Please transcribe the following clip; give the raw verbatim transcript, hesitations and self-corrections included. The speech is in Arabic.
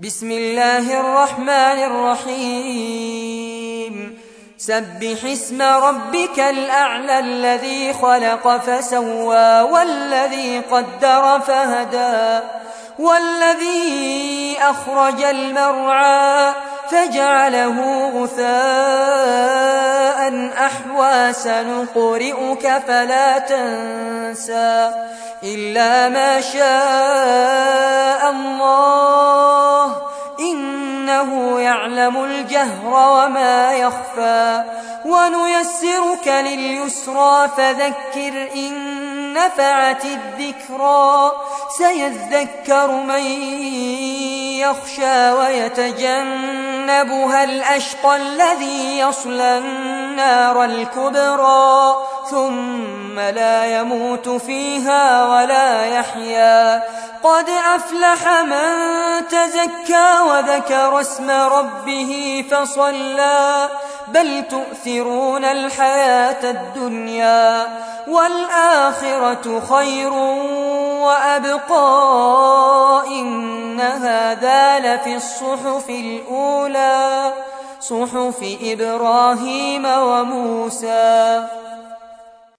بسم الله الرحمن الرحيم سبح اسم ربك الأعلى الذي خلق فسوى والذي قدر فهدى والذي أخرج المرعى فجعله غثاء أحوى سنقرئك فلا تنسى إلا ما شاء الله إنه يعلم الجهر وما يخفى ونيسرك لليسرى فذكر إن نفعت الذكرى سيذكر من يخشى ويتجنبها الأشقى الذي يصلى النار الكبرى ثم لا يموت فيها ولا يحيا قد أفلح من تزكى وذكر اسم ربه فصلى بل تؤثرون الحياة الدنيا والآخرة خير وأبقى إن هذا لفي الصحف الأولى صحف إبراهيم وموسى.